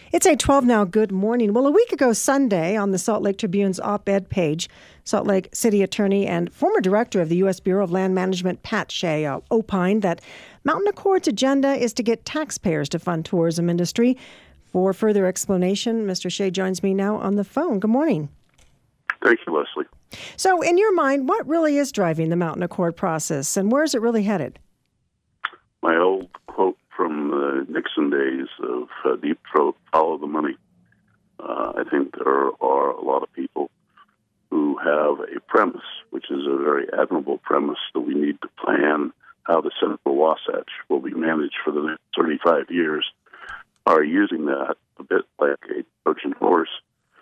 It's 8:12 now. Good morning. Well, a week ago Sunday, on the Salt Lake Tribune's op-ed page, Salt Lake City Attorney and former Director of the U.S. Bureau of Land Management, Pat Shea, opined that Mountain Accord's agenda is to get taxpayers to fund tourism industry. For further explanation, Mr. Shea joins me now on the phone. Good morning. Thank you, Leslie. So, in your mind, what really is driving the Mountain Accord process, and where is it really headed? My old quote from the Nixon days of Deep Throat, follow the money. I think there are a lot of people who have a premise, which is a very admirable premise, that we need to plan how the Central Wasatch will be managed for the next 35 years, are using that a bit like a Trojan horse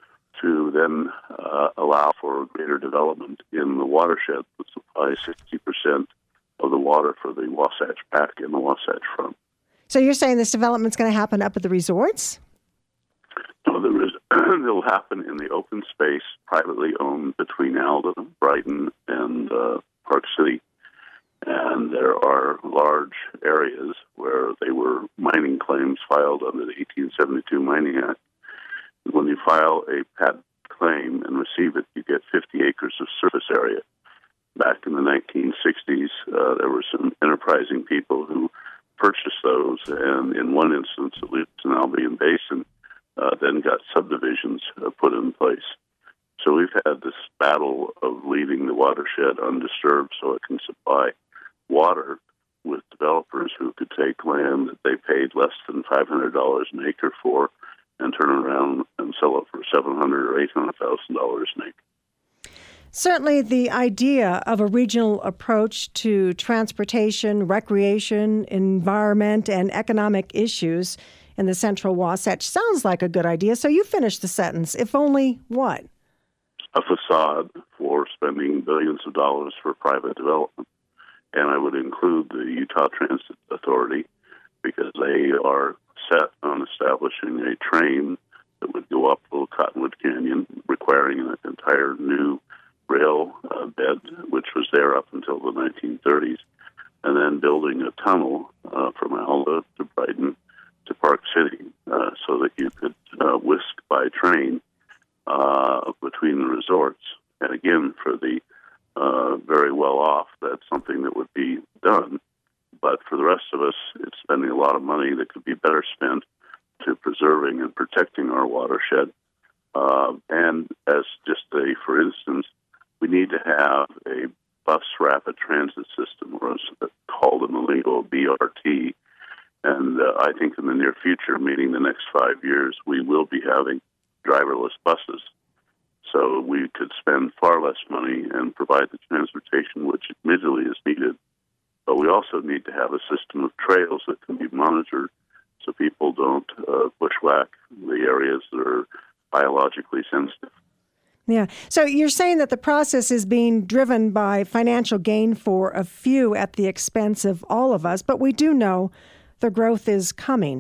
to then allow for greater development in the watershed that supplies 60% of the water for the Wasatch Back and the Wasatch Front. So you're saying this development's going to happen up at the resorts? No, it'll happen in the open space, privately owned between Alden, Brighton, and Park City. And there are large areas where they were mining claims filed under the 1872 Mining Act. When you file a patent claim and receive it, you get 50 acres of surface area. Back in the 1960s, there were some enterprising people who purchased those, and in one instance, at least in Albion Basin, then got subdivisions put in place. So we've had this battle of leaving the watershed undisturbed so it can supply water with developers who could take land that they paid less than $500 an acre for and turn around and sell it for $700,000 or $800,000 an acre. Certainly the idea of a regional approach to transportation, recreation, environment, and economic issues in the Central Wasatch sounds like a good idea. So you finished the sentence. If only what? A facade for spending billions of dollars for private development. And I would include the Utah Transit Authority because they are set on establishing a train that would go up Little Cottonwood Canyon, requiring an entire new rail bed, which was there up until the 1930s, and then building a tunnel from Alda to Brighton to Park City so that you could whisk by train between the resorts. And again, for the very well off, that's something that would be done. But for the rest of us, it's spending a lot of money that could be better spent to preserving and protecting our watershed. And as just for instance, we need to have a bus rapid transit system, or it's called in the lingo BRT. And I think in the near future, meaning the next 5 years, we will be having driverless buses. So we could spend far less money and provide the transportation which admittedly is needed. But we also need to have a system of trails that can be monitored so people don't bushwhack the areas that are biologically sensitive. Yeah. So you're saying that the process is being driven by financial gain for a few at the expense of all of us, but we do know the growth is coming.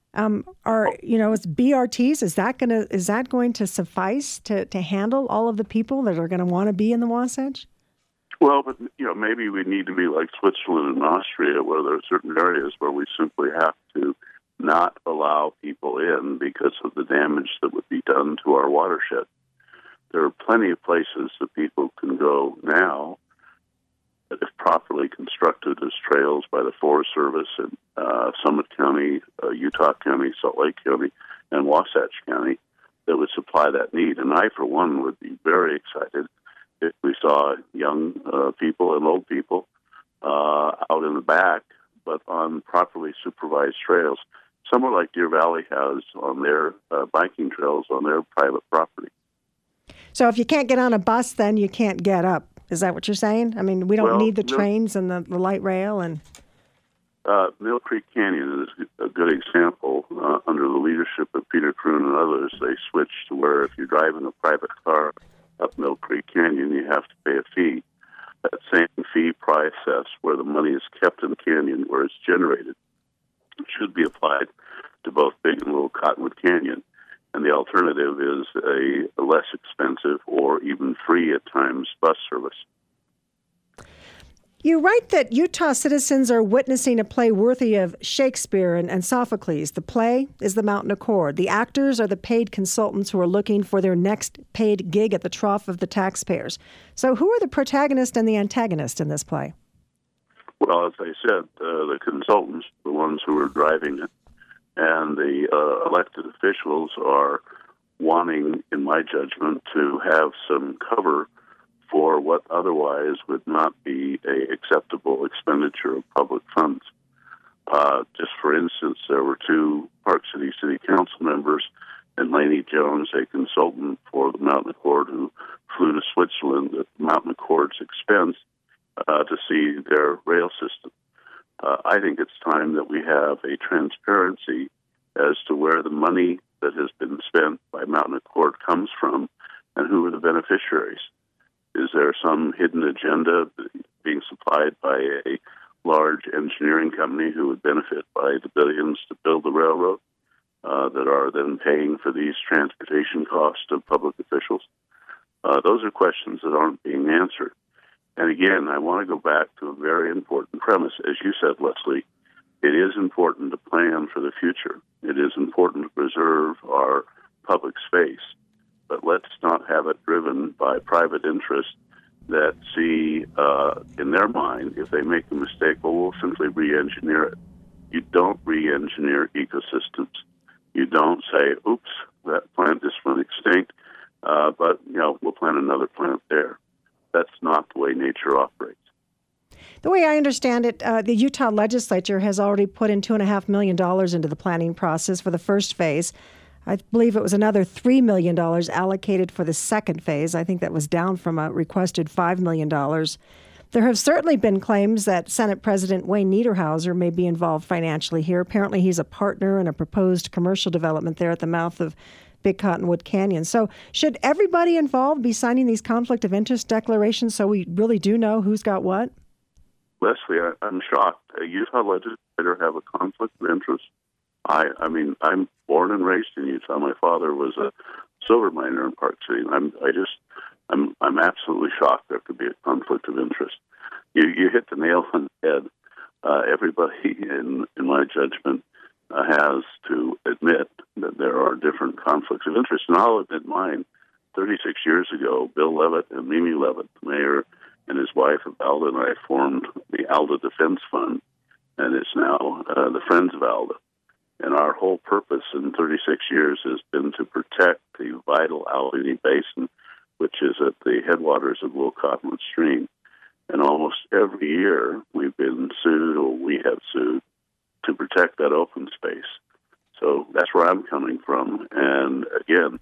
It's BRTs, is that going to suffice to handle all of the people that are going to want to be in the Wasatch? Well, but maybe we need to be like Switzerland and Austria, where there are certain areas where we simply have to not allow people in because of the damage that would be done to our watershed. There are plenty of places that people can go now that, if properly constructed as trails by the Forest Service in Summit County, Utah County, Salt Lake County, and Wasatch County, that would supply that need. And I, for one, would be very excited if we saw young people and old people out in the back, but on properly supervised trails, somewhere like Deer Valley has on their biking trails on their private property. So if you can't get on a bus, then you can't get up. Is that what you're saying? I mean, we don't need the trains and the light rail and... Mill Creek Canyon is a good example. Under the leadership of Peter Kroon and others, they switched to where if you're driving a private car up Mill Creek Canyon, you have to pay a fee. That same fee process where the money is kept in the canyon where it's generated should be applied to both Big and Little Cottonwood Canyon. And the alternative is a less expensive or even free at times bus service. You write that Utah citizens are witnessing a play worthy of Shakespeare and Sophocles. The play is the Mountain Accord. The actors are the paid consultants who are looking for their next paid gig at the trough of the taxpayers. So who are the protagonist and the antagonist in this play? Well, as I said, the consultants, the ones who are driving it, and the elected officials are wanting, in my judgment, to have some cover for what otherwise would not be a acceptable expenditure of public funds. Just for instance, there were two Park City City Council members, and Laney Jones, a consultant for the Mountain Accord, who flew to Switzerland at the Mountain Accord's expense to see their rail system. I think it's time that we have a transparency as to where the money that has been spent by Mountain Accord comes from and who are the beneficiaries. Is there some hidden agenda being supplied by a large engineering company who would benefit by the billions to build the railroad that are then paying for these transportation costs of public officials? Those are questions that aren't being answered. And again, I want to go back to a very important premise. As you said, Leslie, it is important to plan for the future. It is important to preserve our public space. But let's not have it driven by private interests that see, in their mind, if they make a mistake, well, we'll simply re-engineer it. You don't re-engineer ecosystems. You don't say, oops, that plant just went extinct, but we'll plant another plant there. That's not the way nature operates. The way I understand it, the Utah legislature has already put in $2.5 million into the planning process for the first phase. I believe it was another $3 million allocated for the second phase. I think that was down from a requested $5 million. There have certainly been claims that Senate President Wayne Niederhauser may be involved financially here. Apparently, he's a partner in a proposed commercial development there at the mouth of Big Cottonwood Canyon. So should everybody involved be signing these conflict of interest declarations so we really do know who's got what? Leslie, I'm shocked. A Utah legislator have a conflict of interest? I mean, I'm born and raised in Utah. My father was a silver miner in Park City. I'm absolutely shocked there could be a conflict of interest. You hit the nail on the head. Everybody, in my judgment, has to admit that there are different conflicts of interest. And I'll admit mine. 36 years ago, Bill Levitt and Mimi Levitt, the mayor, and his wife, Alda, and I formed the Alda Defense Fund, and it's now the Friends of Alda. And our whole purpose in 36 years has been to protect the vital Allegheny Basin, which is at the headwaters of Little Cottonwood Stream. And almost every year we've been sued, or we have sued, to protect that open space. So that's where I'm coming from. And again,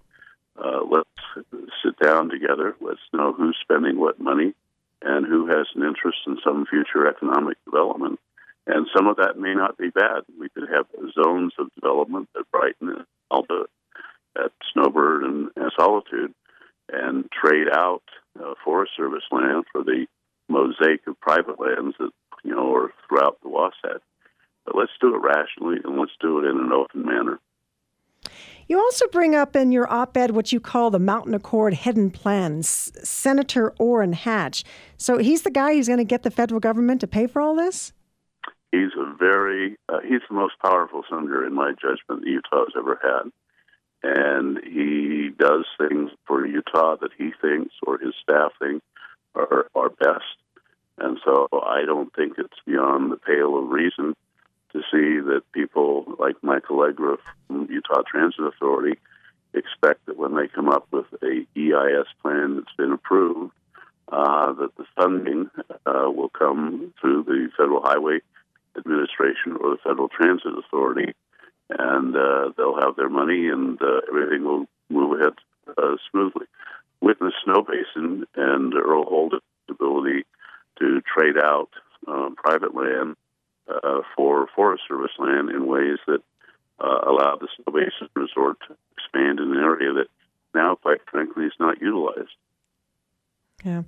let's sit down together. Let's know who's spending what money and who has an interest in some future economic development. And some of that may not be bad. We could have zones of development at Brighton and Alta, at Snowbird and Solitude, and trade out Forest Service land for the mosaic of private lands that are throughout the Wasatch. But let's do it rationally, and let's do it in an open manner. You also bring up in your op-ed what you call the Mountain Accord hidden plans, Senator Orrin Hatch. So he's the guy who's going to get the federal government to pay for all this? He's he's the most powerful senator, in my judgment, that Utah has ever had. And he does things for Utah that he thinks, or his staff think, are best. And so I don't think it's beyond the pale of reason to see that people like Michael Allegra from Utah Transit Authority expect that when they come up with a EIS plan that's been approved, that the funding will come through the Federal Highway Administration or the Federal Transit Authority, and they'll have their money and everything will move ahead smoothly. Witness Snow Basin and Earl Holden's ability to trade out private land for Forest Service land in ways that allow the Snow Basin Resort to expand in an area that now, quite frankly, is not utilized. Yeah.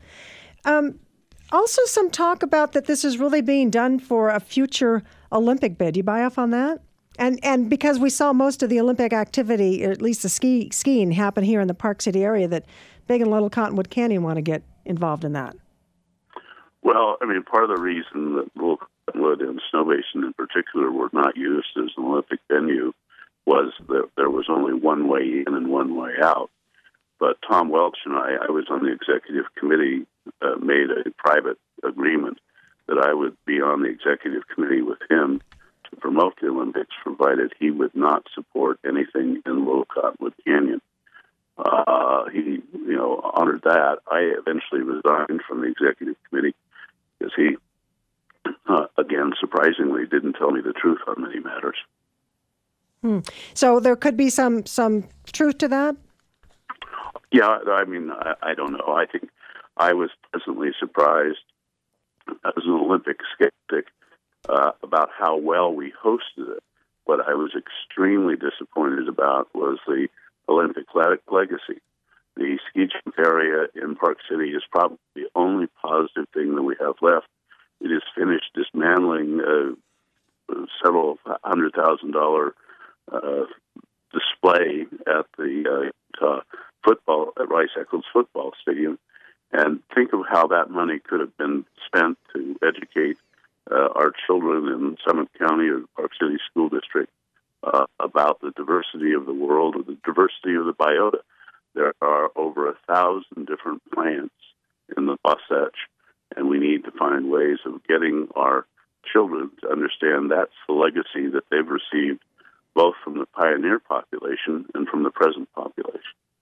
Also, some talk about that this is really being done for a future Olympic bid. Do you buy off on that? And because we saw most of the Olympic activity, or at least the skiing, happen here in the Park City area, that Big and Little Cottonwood Canyon want to get involved in that. Well, I mean, part of the reason that Little Cottonwood and Snow Basin in particular were not used as an Olympic venue was that there was only one way in and one way out. But Tom Welch and I was on the executive committee, made a private agreement that I would be on the executive committee with him to promote the Olympics, provided he would not support anything in Little Cottonwood Canyon. He, honored that. I eventually resigned from the executive committee because he, again, surprisingly, didn't tell me the truth on many matters. So there could be some truth to that? Yeah, I mean, I don't know. I think I was pleasantly surprised as an Olympic skeptic about how well we hosted it. What I was extremely disappointed about was the Olympic legacy. The ski jump area in Park City is probably the only positive thing that we have left. It has finished dismantling several $100,000 display at the football at Rice Eccles football stadium, and think of how that money could have been spent to educate our children in Summit County or Park City School District about the diversity of the world or the diversity of the biota. There are over 1,000 different plants in the Wasatch, and we need to find ways of getting our children to understand that's the legacy that they've received both from the pioneer population and from the present population.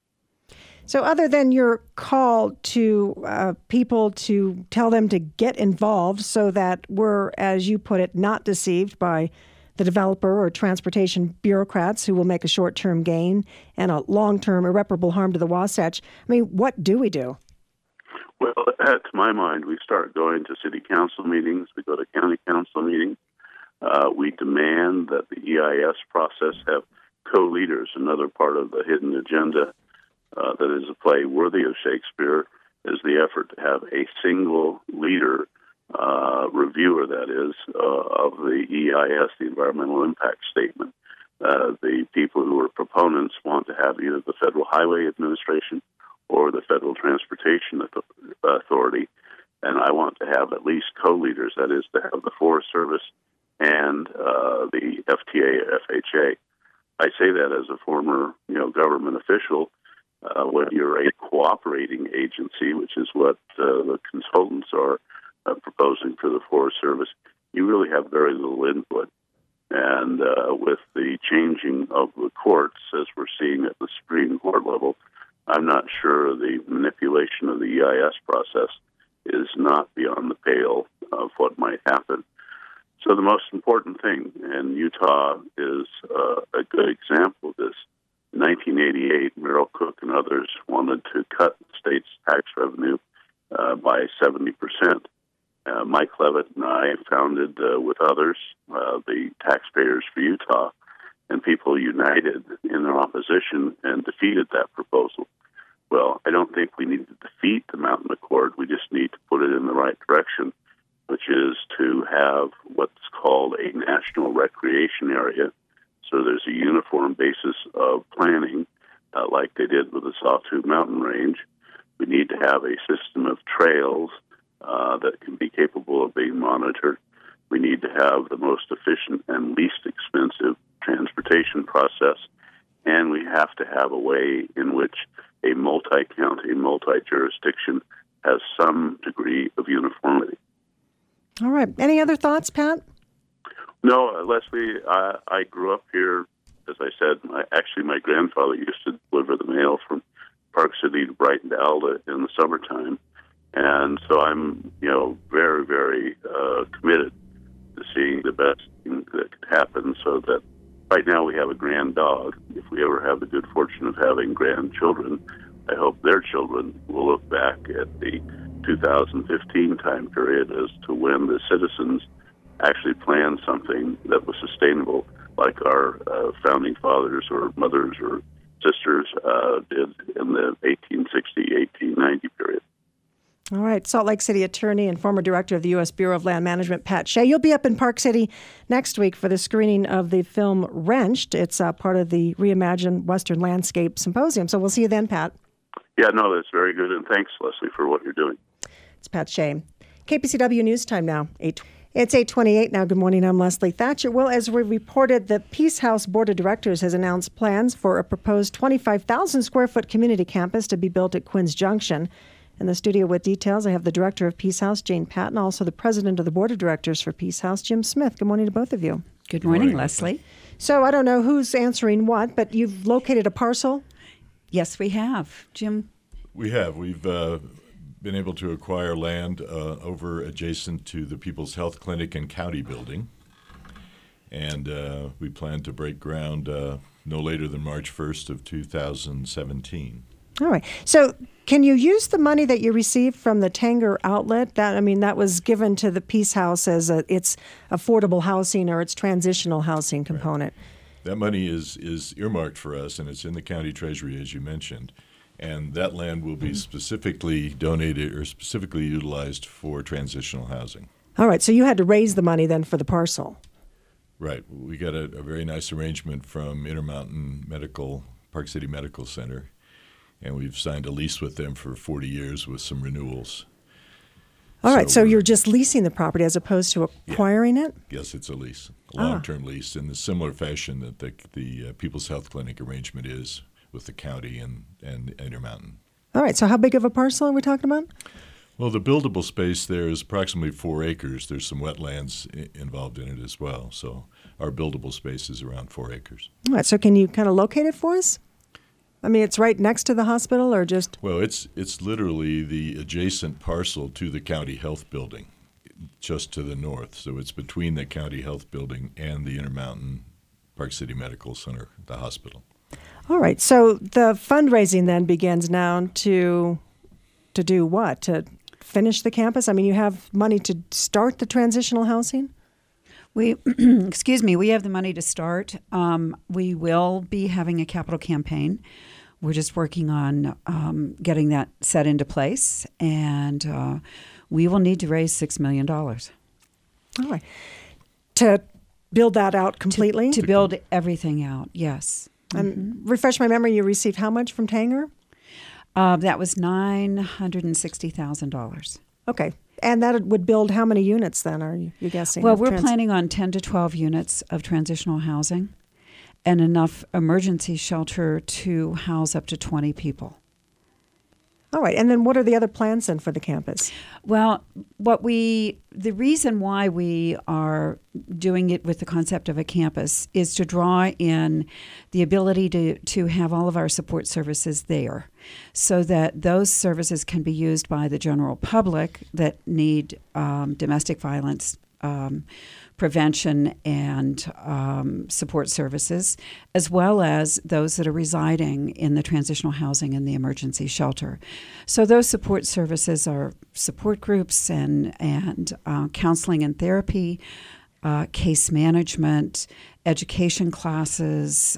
So other than your call to people to tell them to get involved so that we're, as you put it, not deceived by the developer or transportation bureaucrats who will make a short-term gain and a long-term irreparable harm to the Wasatch, I mean, what do we do? Well, to my mind, we start going to city council meetings, we go to county council meetings. We demand that the EIS process have co-leaders. Another part of the hidden agenda that is a play worthy of Shakespeare is the effort to have a single leader, reviewer, that is, of the EIS, the Environmental Impact Statement. The people who are proponents want to have either the Federal Highway Administration or the Federal Transportation Authority, and I want to have at least co-leaders, that is, to have the Forest Service and the FTA, FHA. I say that as a former, government official. When you're a cooperating agency, which is what the consultants are proposing for the Forest Service, you really have very little input. And with the changing of the courts, as we're seeing at the Supreme Court level, I'm not sure the manipulation of the EIS process is not beyond the pale of what might happen. So the most important thing, and Utah is a good example of this. In 1988, Merrill Cook and others wanted to cut the state's tax revenue by 70%. Mike Levitt and I founded, with others, the Taxpayers for Utah, and people united in their opposition and defeated that proposal. Well, I don't think we need to defeat the Mountain Accord. We just need to put it in the right direction, which is to have what's called a national recreation area. So there's a uniform basis of planning, like they did with the Sawtooth Mountain Range. We need to have a system of trails that can be capable of being monitored. We need to have the most efficient and least expensive transportation process, and we have to have a way in which a multi-county, multi-jurisdiction has some degree of uniformity. All right. Any other thoughts, Pat? No, Leslie, I grew up here. As I said, my grandfather used to deliver the mail from Park City to Brighton to Alda in the summertime. And so I'm, very, very committed to seeing the best thing that could happen so that right now we have a grand dog. If we ever have the good fortune of having grandchildren, I hope their children will look back at the 2015 time period as to when the citizens actually planned something that was sustainable, like our founding fathers or mothers or sisters did in the 1860-1890 period. All right. Salt Lake City attorney and former director of the U.S. Bureau of Land Management, Pat Shea. You'll be up in Park City next week for the screening of the film Wrenched. It's part of the Reimagine Western Landscape Symposium. So we'll see you then, Pat. Yeah, no, that's very good. And thanks, Leslie, for what you're doing. It's Pat Shea. KPCW News Time now. It's 8:28 now. Good morning. I'm Leslie Thatcher. Well, as we reported, the Peace House Board of Directors has announced plans for a proposed 25,000 square foot community campus to be built at Quinns Junction. In the studio with details, I have the director of Peace House, Jane Patton, also the president of the Board of Directors for Peace House, Jim Smith. Good morning to both of you. Good morning, Leslie. So I don't know who's answering what, but you've located a parcel? Yes, we have. Jim? We have. We've been able to acquire land over adjacent to the People's Health Clinic and County Building. And we plan to break ground no later than March 1st of 2017. All right. So can you use the money that you received from the Tanger outlet? That was given to the Peace House as its affordable housing or its transitional housing component. Right. That money is earmarked for us, and it's in the county treasury, as you mentioned. And that land will be specifically donated or specifically utilized for transitional housing. All right. So you had to raise the money then for the parcel. Right. We got a very nice arrangement from Intermountain Park City Medical Center. And we've signed a lease with them for 40 years with some renewals. All right, so you're just leasing the property as opposed to acquiring it? Yes, it's a lease, a long-term lease, in the similar fashion that the People's Health Clinic arrangement is with the county and Intermountain. All right, so how big of a parcel are we talking about? Well, the buildable space there is approximately 4 acres. There's some wetlands involved in it as well. So our buildable space is around 4 acres. All right, so can you kind of locate it for us? It's right next to the hospital or just? Well, it's literally the adjacent parcel to the county health building, just to the north. So it's between the county health building and the Intermountain Park City Medical Center, the hospital. All right. So the fundraising then begins now to do what? To finish the campus? You have money to start the transitional housing? We have the money to start. We will be having a capital campaign. We're just working on getting that set into place, and we will need to raise $6 million. All right. To build that out completely? To build everything out, yes. And refresh my memory, you received how much from Tanger? That was $960,000. Okay. And that would build how many units then, are you guessing? Well, we're planning on 10 to 12 units of transitional housing and enough emergency shelter to house up to 20 people. All right. And then what are the other plans then for the campus? Well, the reason why we are doing it with the concept of a campus is to draw in the ability to have all of our support services there so that those services can be used by the general public that need domestic violence prevention and support services, as well as those that are residing in the transitional housing and the emergency shelter. So those support services are support groups and counseling and therapy, case management, education classes,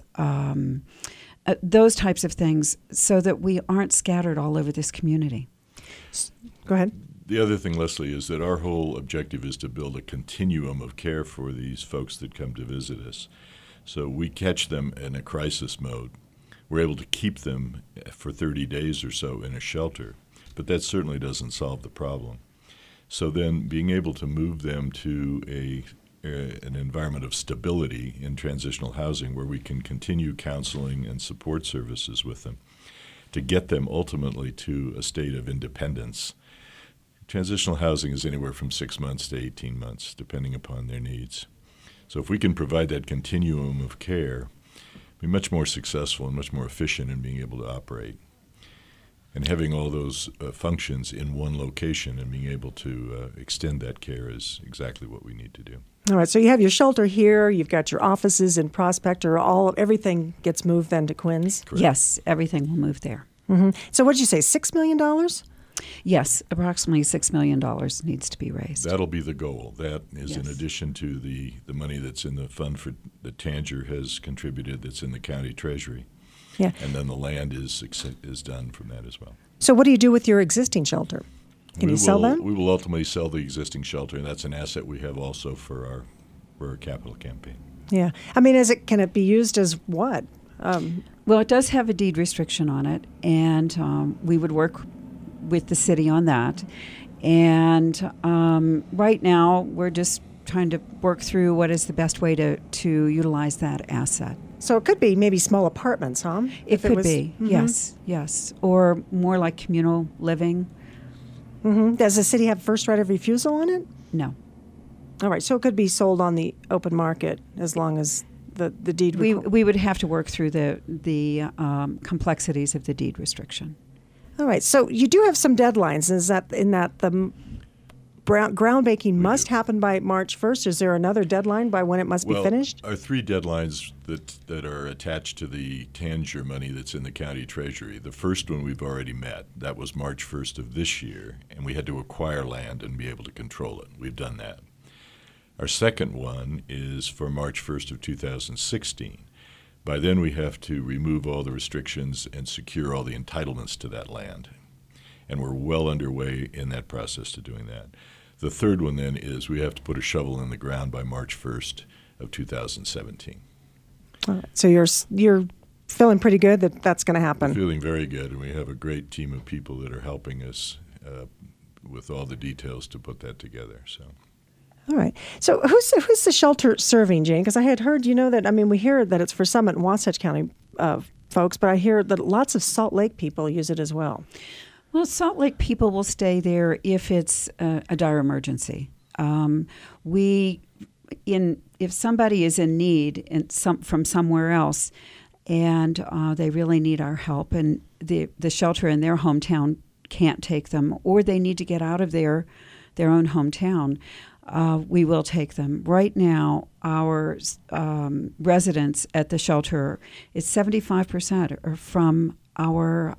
those types of things, so that we aren't scattered all over this community. Go ahead. The other thing, Leslie, is that our whole objective is to build a continuum of care for these folks that come to visit us. So we catch them in a crisis mode. We're able to keep them for 30 days or so in a shelter, but that certainly doesn't solve the problem. So then being able to move them to an environment of stability in transitional housing where we can continue counseling and support services with them to get them ultimately to a state of independence. Transitional housing is anywhere from 6 months to 18 months, depending upon their needs. So if we can provide that continuum of care, be much more successful and much more efficient in being able to operate. And having all those functions in one location and being able to extend that care is exactly what we need to do. All right, so you have your shelter here, you've got your offices in Prospector, everything gets moved then to Quinns? Correct. Yes, everything will move there. Mm-hmm. So what did you say, $6 million? Yes, approximately $6 million needs to be raised. That'll be the goal. That is Yes. in addition to the money that's in the fund that Tanger has contributed that's in the county treasury. Yeah. And then the land is done from that as well. So what do you do with your existing shelter? Can you sell them? We will ultimately sell the existing shelter, and that's an asset we have also for our capital campaign. Yeah. Can it be used as what? Well, it does have a deed restriction on it, and we would work with the city on that. And right now, we're just trying to work through what is the best way to utilize that asset. So it could be maybe small apartments, huh? It could be, yes. Or more like communal living. Mm-hmm. Does the city have first right of refusal on it? No. All right, so it could be sold on the open market as long as the deed... We would have to work through the complexities of the deed restriction. All right, so you do have some deadlines. Is that in that the groundbreaking must happen by March 1st? Is there another deadline by when it must be finished? Our three deadlines that are attached to the Tanger money that's in the county treasury. The first one we've already met. That was March 1st of this year, and we had to acquire land and be able to control it. We've done that. Our second one is for March 1st of 2016. By then we have to remove all the restrictions and secure all the entitlements to that land. And we're well underway in that process to doing that. The third one then is we have to put a shovel in the ground by March 1st of 2017. All right. So you're feeling pretty good that that's going to happen? We're feeling very good, and we have a great team of people that are helping us with all the details to put that together. So. All right. So who's the shelter serving, Jane? Because I had heard, that, we hear that it's for Summit and Wasatch County folks, but I hear that lots of Salt Lake people use it as well. Well, Salt Lake people will stay there if it's a dire emergency. If somebody is in need from somewhere else and they really need our help and the shelter in their hometown can't take them, or they need to get out of their own hometown, we will take them. Right now, our residents at the shelter, it's 75% are from our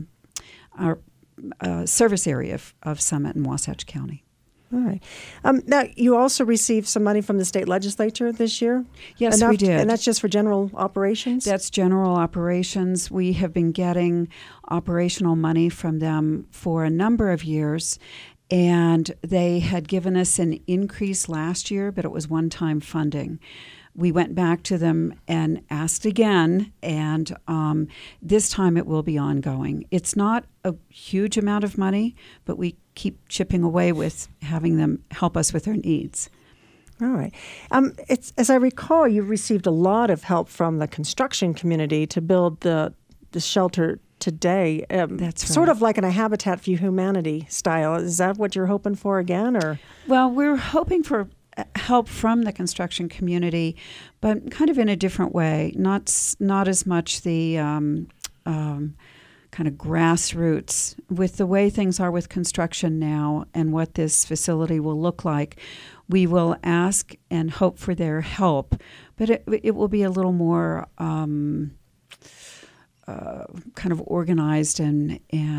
service area of Summit and Wasatch County. All right. Now, you also received some money from the state legislature this year? Yes, we did. And that's just for general operations? That's general operations. We have been getting operational money from them for a number of years, and they had given us an increase last year, but it was one-time funding. We went back to them and asked again, and this time it will be ongoing. It's not a huge amount of money, but we keep chipping away with having them help us with our needs. All right. As I recall, you received a lot of help from the construction community to build the shelter today. That's right. Sort of like in a Habitat for Humanity style. Is that what you're hoping for again? Or? Well, we're hoping for help from the construction community, but kind of in a different way. Not as much the kind of grassroots. With the way things are with construction now and what this facility will look like, we will ask and hope for their help, but it will be a little more kind of organized and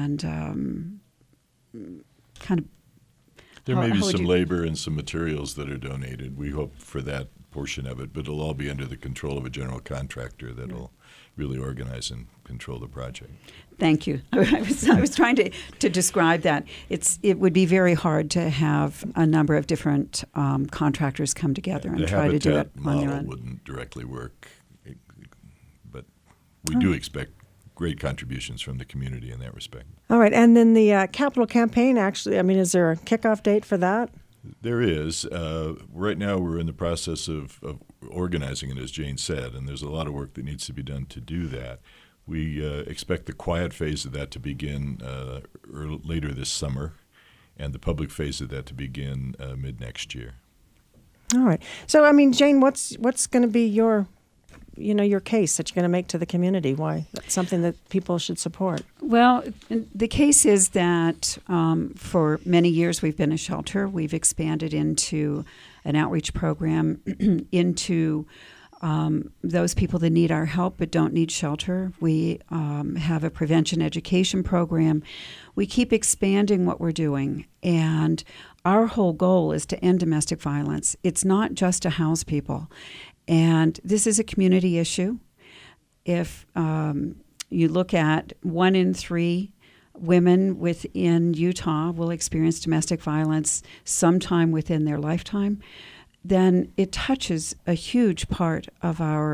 kind of. There may be some labor and some materials that are donated. We hope for that portion of it, but it'll all be under the control of a general contractor that'll really organize and control the project. Thank you. I was trying to describe that. It would be very hard to have a number of different contractors come together and try to do it on their own. The Habitat model wouldn't directly work, but we do expect great contributions from the community in that respect. All right. And then the capital campaign, actually, is there a kickoff date for that? There is. Right now we're in the process of organizing it, as Jane said, and there's a lot of work that needs to be done to do that. We expect the quiet phase of that to begin later this summer, and the public phase of that to begin mid-next year. All right. So, Jane, what's going to be your case that you're going to make to the community? Why that's something that people should support? Well, the case is that for many years we've been a shelter. We've expanded into an outreach program into those people that need our help but don't need shelter. We have a prevention education program. We keep expanding what we're doing, and our whole goal is to end domestic violence. It's not just to house people. And this is a community issue. If you look at 1 in 3 women within Utah will experience domestic violence sometime within their lifetime, then it touches a huge part of our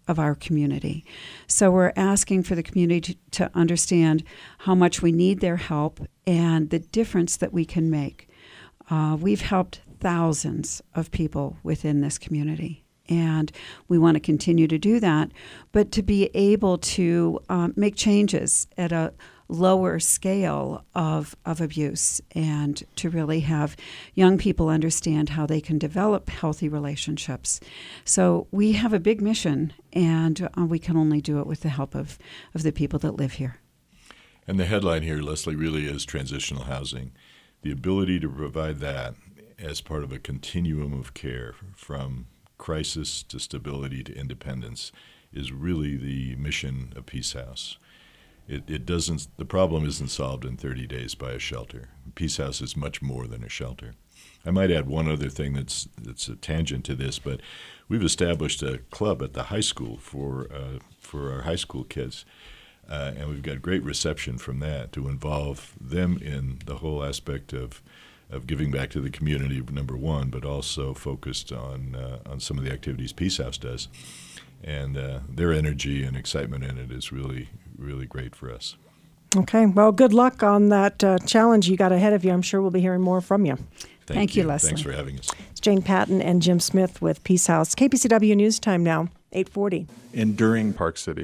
of our community. So we're asking for the community to understand how much we need their help and the difference that we can make. We've helped thousands of people within this community, and we want to continue to do that, but to be able to make changes at a lower scale of abuse, and to really have young people understand how they can develop healthy relationships. So we have a big mission, and we can only do it with the help of the people that live here. And the headline here, Leslie, really is transitional housing. The ability to provide that as part of a continuum of care from crisis to stability to independence is really the mission of Peace House. It doesn't. The problem isn't solved in 30 days by a shelter. Peace House is much more than a shelter. I might add one other thing that's a tangent to this, but we've established a club at the high school for our high school kids, and we've got great reception from that to involve them in the whole aspect of giving back to the community, number one, but also focused on some of the activities Peace House does. And their energy and excitement in it is really, really great for us. Okay. Well, good luck on that challenge you got ahead of you. I'm sure we'll be hearing more from you. Thank you, Leslie. Thanks for having us. It's Jane Patton and Jim Smith with Peace House. KPCW News Time now, 8:40. Enduring Park City.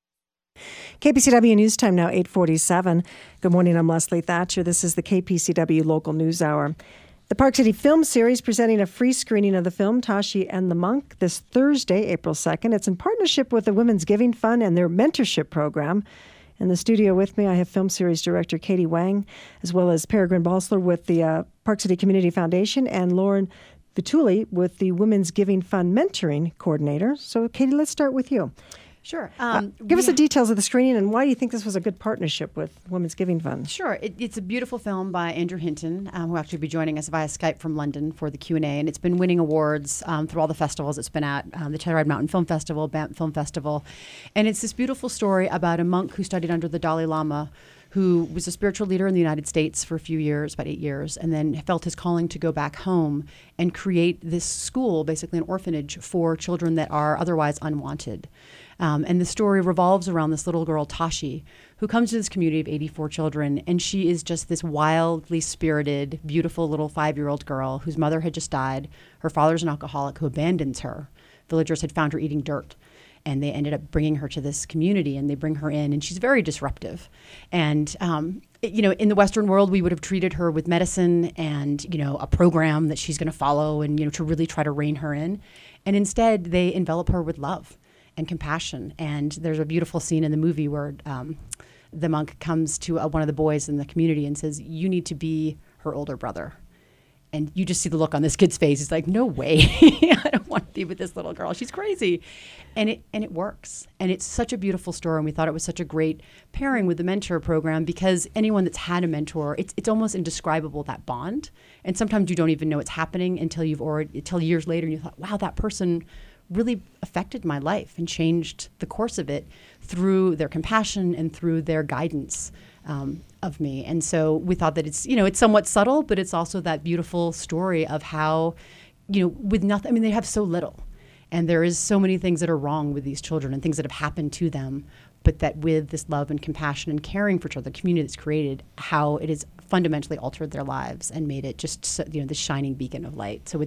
KPCW News Time now, 8:47. Good morning, I'm Leslie Thatcher. This is the KPCW Local News Hour. The Park City Film Series presenting a free screening of the film Tashi and the Monk this Thursday, April 2nd. It's in partnership with the Women's Giving Fund and their mentorship program. In the studio with me, I have Film Series Director Katie Wang, as well as Peregrine Balsler with the Park City Community Foundation, and Lauren Vituli with the Women's Giving Fund Mentoring Coordinator. So, Katie, let's start with you. Sure. Give us the details of the screening and why do you think this was a good partnership with Women's Giving Fund? Sure. It's a beautiful film by Andrew Hinton, who will actually be joining us via Skype from London for the Q&A. And it's been winning awards through all the festivals it's been at, the Telluride Mountain Film Festival, Banff Film Festival. And it's this beautiful story about a monk who studied under the Dalai Lama, who was a spiritual leader in the United States for a few years, about 8 years, and then felt his calling to go back home and create this school, basically an orphanage for children that are otherwise unwanted. And the story revolves around this little girl, Tashi, who comes to this community of 84 children, and she is just this wildly spirited, beautiful little 5-year-old girl whose mother had just died. Her father's an alcoholic who abandons her. Villagers had found her eating dirt, and they ended up bringing her to this community, and they bring her in, and she's very disruptive. And, in the Western world, we would have treated her with medicine and, a program that she's going to follow and, to really try to rein her in. And instead, they envelop her with love and compassion. And there's a beautiful scene in the movie where the monk comes to one of the boys in the community and says, "You need to be her older brother." And you just see the look on this kid's face. He's like, "No way. I don't want to be with this little girl. She's crazy." And it works. And it's such a beautiful story. And we thought it was such a great pairing with the mentor program, because anyone that's had a mentor, it's almost indescribable, that bond. And sometimes you don't even know it's happening until years later, and you thought, wow, that person really affected my life and changed the course of it through their compassion and through their guidance of me. And so we thought that it's somewhat subtle, but it's also that beautiful story of how, with nothing, they have so little, and there is so many things that are wrong with these children and things that have happened to them, but that with this love and compassion and caring for each other, the community that's created, how it has fundamentally altered their lives and made it just, this shining beacon of light. So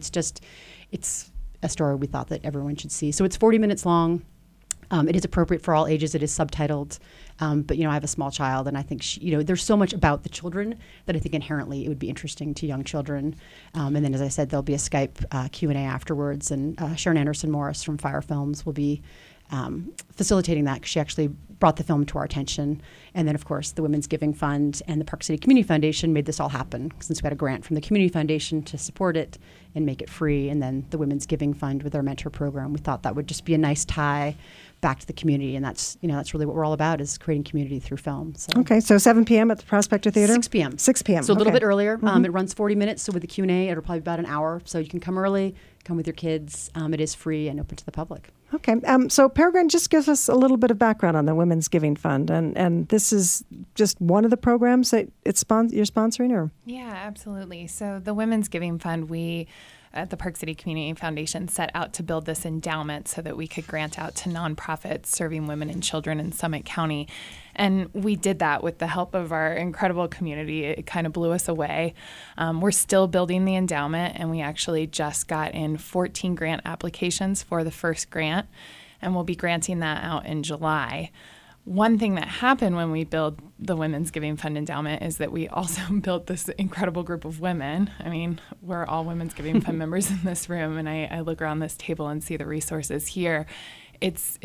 it's a story we thought that everyone should see. So it's 40 minutes long. It is appropriate for all ages. It is subtitled. But, I have a small child, and I think, there's so much about the children that I think inherently it would be interesting to young children. And then, as I said, there'll be a Skype Q&A afterwards. And Sharon Anderson Morris from Fire Films will be facilitating that, because she actually brought the film to our attention. And then, of course, the Women's Giving Fund and the Park City Community Foundation made this all happen, since we got a grant from the Community Foundation to support it and make it free. And then the Women's Giving Fund with our mentor program. We thought that would just be a nice tie back to the community. And that's really what we're all about, is creating community through film. So. Okay, so 7 p.m. at the Prospector Theater? 6 p.m. 6 p.m. So a little bit earlier. Mm-hmm. It runs 40 minutes. So with the Q&A, it'll probably be about an hour. So you can come early, come with your kids. It is free and open to the public. Okay. So Peregrine, just gives us a little bit of background on the Women's Giving Fund. And this is just one of the programs that you're sponsoring, or? Yeah, absolutely. So the Women's Giving Fund, we at the Park City Community Foundation set out to build this endowment so that we could grant out to nonprofits serving women and children in Summit County. And we did that with the help of our incredible community. It kind of blew us away. We're still building the endowment, and we actually just got in 14 grant applications for the first grant, and we'll be granting that out in July. One thing that happened when we built the Women's Giving Fund Endowment is that we also built this incredible group of women. I mean, we're all Women's Giving Fund members in this room, and I look around this table and see the resources here. It's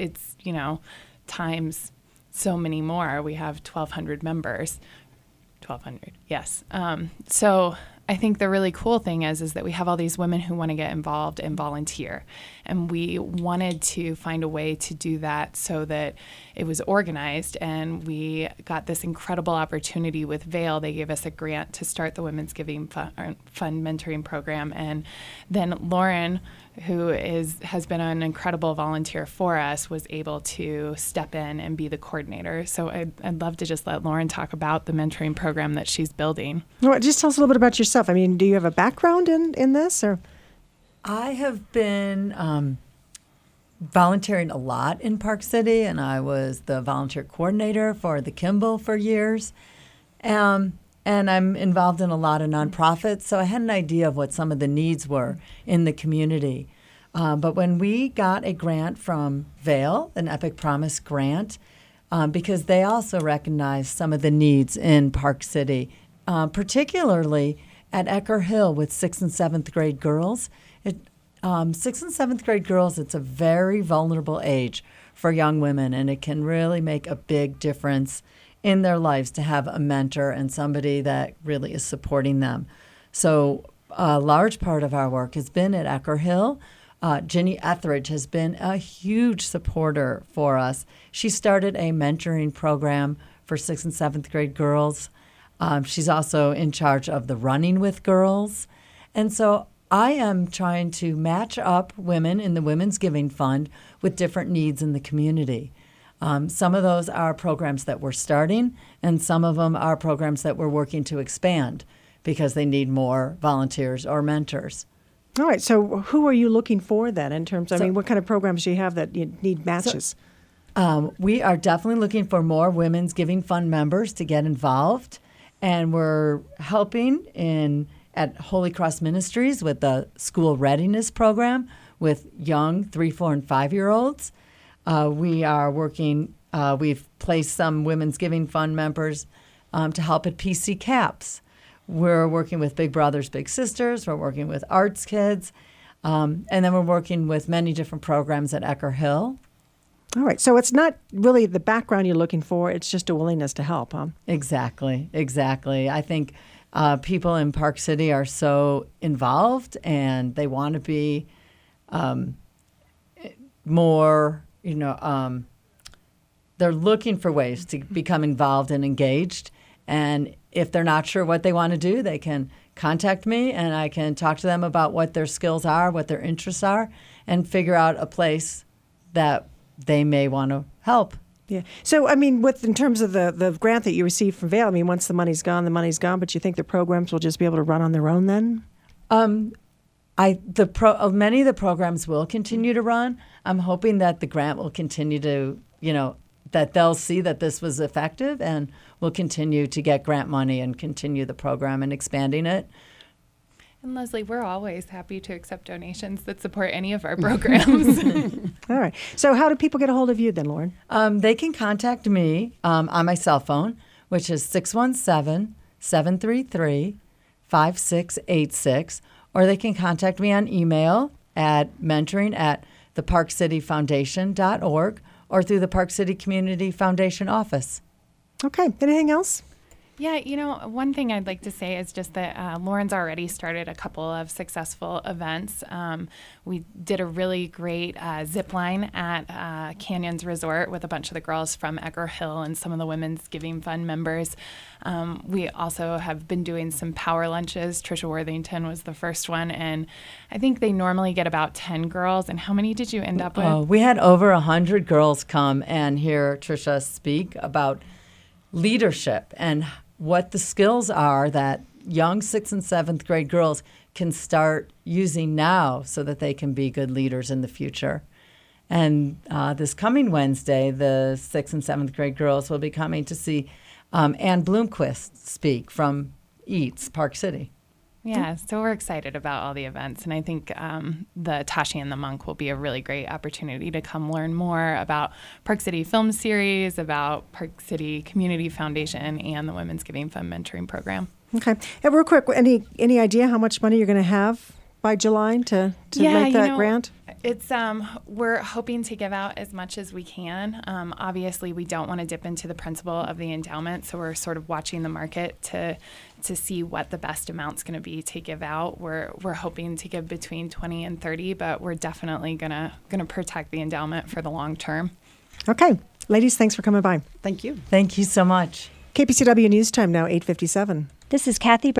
times so many more. We have 1,200 members. 1,200, yes. So I think the really cool thing is that we have all these women who want to get involved and volunteer. And we wanted to find a way to do that so that it was organized. And we got this incredible opportunity with Vail. They gave us a grant to start the Women's Giving Fund mentoring program. And then Lauren, who has been an incredible volunteer for us, was able to step in and be the coordinator. So I'd love to just let Lauren talk about the mentoring program that she's building. Well, just tell us a little bit about yourself. I mean, do you have a background in this? Or I have been volunteering a lot in Park City, and I was the volunteer coordinator for the Kimball for years. And I'm involved in a lot of nonprofits, so I had an idea of what some of the needs were in the community. But when we got a grant from Vail, an Epic Promise grant, because they also recognized some of the needs in Park City, particularly at Ecker Hill with 6th and 7th grade girls. 6th and 7th grade girls, it's a very vulnerable age for young women, and it can really make a big difference in their lives to have a mentor and somebody that really is supporting them. So a large part of our work has been at Ecker Hill. Ginny Etheridge has been a huge supporter for us. She started a mentoring program for 6th and 7th grade girls. She's also in charge of the Running with Girls. And so I am trying to match up women in the Women's Giving Fund with different needs in the community. Some of those are programs that we're starting, and some of them are programs that we're working to expand because they need more volunteers or mentors. all right. So who are you looking for then in terms of, I mean, what kind of programs do you have that you need matches? We are definitely looking for more Women's Giving Fund members to get involved, and we're helping at Holy Cross Ministries with the school readiness program with young 3, 4, and 5-year-olds. We are working, we've placed some Women's Giving Fund members to help at PC CAPS. We're working with Big Brothers Big Sisters. We're working with Arts Kids. And then we're working with many different programs at Ecker Hill. All right. So it's not really the background you're looking for. It's just a willingness to help, huh? Exactly. I think people in Park City are so involved, and they want to be more, they're looking for ways to become involved and engaged. And if they're not sure what they want to do, they can contact me, and I can talk to them about what their skills are, what their interests are, and figure out a place that they may want to help. Yeah. So, I mean, in terms of the grant that you received from Vail, I mean, once the money's gone, but you think the programs will just be able to run on their own then? Many of the programs will continue to run. I'm hoping that the grant will continue to, that they'll see that this was effective and will continue to get grant money and continue the program and expanding it. And Leslie, we're always happy to accept donations that support any of our programs. All right. So how do people get a hold of you then, Lauren? They can contact me on my cell phone, which is 617-733-5686, or they can contact me on email at mentoring@theparkcityfoundation.org or through the Park City Community Foundation office. Okay. Anything else? Yeah, one thing I'd like to say is just that Lauren's already started a couple of successful events. We did a really great zip line at Canyons Resort with a bunch of the girls from Ecker Hill and some of the Women's Giving Fund members. We also have been doing some power lunches. Trisha Worthington was the first one, and I think they normally get about 10 girls. And how many did you end up with? We had over 100 girls come and hear Trisha speak about leadership and what the skills are that young 6th and 7th grade girls can start using now so that they can be good leaders in the future. And this coming Wednesday, the 6th and 7th grade girls will be coming to see Ann Bloomquist speak from EATS, Park City. Yeah, so we're excited about all the events, and I think the Tashi and the Monk will be a really great opportunity to come learn more about Park City Film Series, about Park City Community Foundation, and the Women's Giving Fund Mentoring Program. Okay. And real quick, any idea how much money you're going to have by July to make that grant? It's we're hoping to give out as much as we can. Obviously, we don't want to dip into the principal of the endowment, so we're sort of watching the market to see what the best amount's going to be to give out. We're hoping to give between 20 and 30, but we're definitely gonna protect the endowment for the long term. Okay, ladies, thanks for coming by. Thank you. Thank you so much. KPCW News Time now 8:57. This is Kathy